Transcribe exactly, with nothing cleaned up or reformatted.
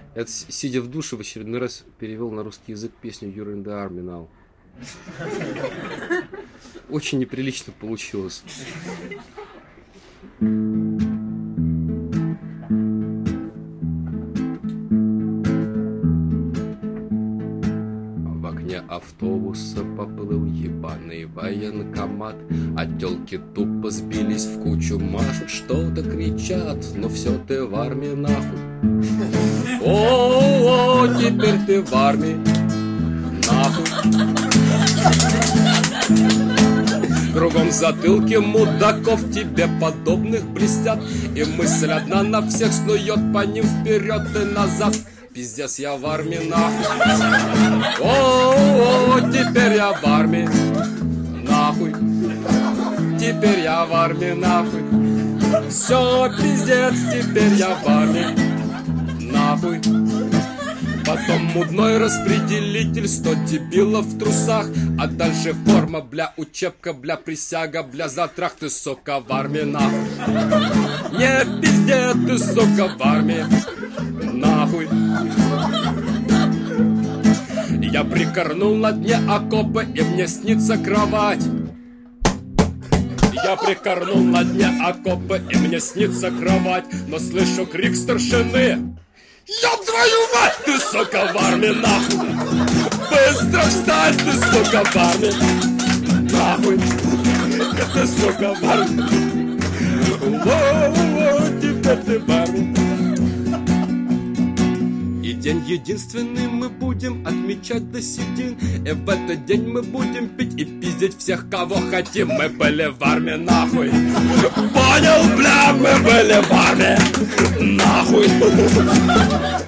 Я, сидя в душе, в очередной раз перевел на русский язык песню You're in the Army Now. Очень неприлично получилось. В окне автобуса поплыл ебаный военкомат, а тёлки тупо сбились в кучу, машут, что-то кричат, но все ты в армии нахуй. О, -о, -о теперь ты в армии нахуй. Кругом затылки мудаков тебе подобных блестят, и мысль одна на всех снует по ним вперед и назад. Пиздец, я в армии нахуй. О, -о, -о теперь я в армии нахуй. Теперь я в армии нахуй. Все, пиздец, теперь я в армии нахуй. Потом мудной распределитель, сто дебилов в трусах, а дальше форма, бля, учебка, бля, присяга, бля, затрах, ты, сука, в армии нахуй. Не пиздец, ты, сука, в армии нахуй. Я прикорнул на дне окопа, и мне снится кровать. Я прикорнул на дне окопа, и мне снится кровать, но слышу крик старшины. Ёб твою мать, ты, сука, в армии нахуй. Быстро встань, ты, сука, в армии нахуй. Ты, сука, в армии. О-о-о, теперь ты в армии. И день единственный мы будем отмечать до седин, и в этот день мы будем пить и пиздить всех, кого хотим. Мы были в армии нахуй. Понял, бля, мы были в армии нахуй.